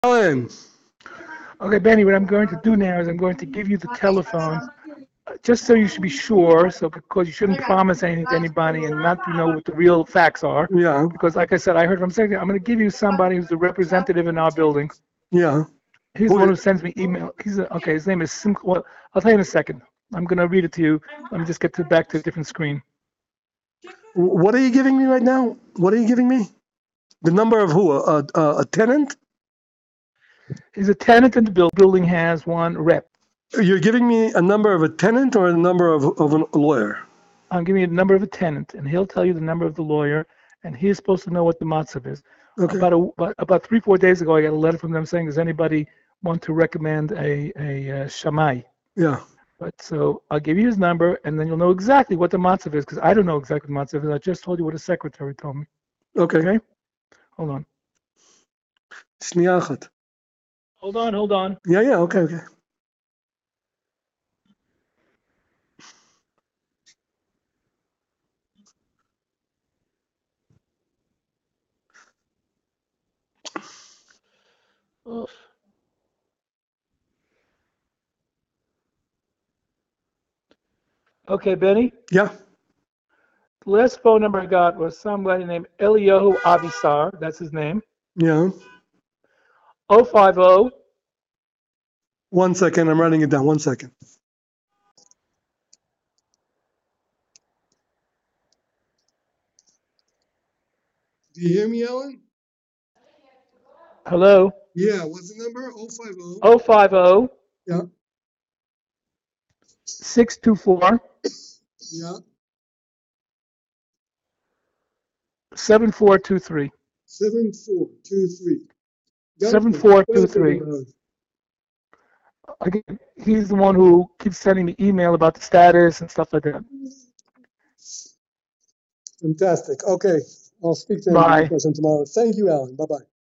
Alan. Okay, Benny, what I'm going to do now is I'm going to give you the telephone, just so you should be sure. So, because you shouldn't promise anything to anybody and not know what the real facts are. Yeah, Because, like I said, I heard from secretary, I'm going to give you somebody who's the representative in our building. yeah. He's the Who one is, who sends me email. Okay. His name is Sim. Well, I'll tell you in a second. I'm going to read it to you. Let me just get back to a different screen. what are you giving me right now? What are you giving me? The number of who? A tenant? He's a tenant in the building. Has one rep. You're giving me a number of a tenant or a number of a lawyer? I'm giving you the number of a tenant, and he'll tell you the number of the lawyer, and he's supposed to know what the matzav is. Okay. About 3-4 days ago, I got a letter from them saying, "Does anybody want to recommend a shamai?" Yeah. But so I'll give you his number, and then you'll know exactly what the matzav is, because I don't know exactly what the matzav is. I just told you what a secretary told me. Okay. Okay, hold on, שנייה אחת. hold on. Yeah. Okay. Oh. Okay, Benny. Yeah. The last phone number I got was somebody named Eliyahu Avisar. That's his name. Yeah. 050. 1 second. I'm writing it down. 1 second. Do you hear me, Ellen? Hello. Yeah. What's the number? 050. 050 Yeah. 624 Yeah. 7423. 7423. Got it. 7423. Again, he's the one who keeps sending me email about the status and stuff like that. Fantastic. Okay. I'll speak to him Bye. tomorrow. Thank you, Alan. Bye bye.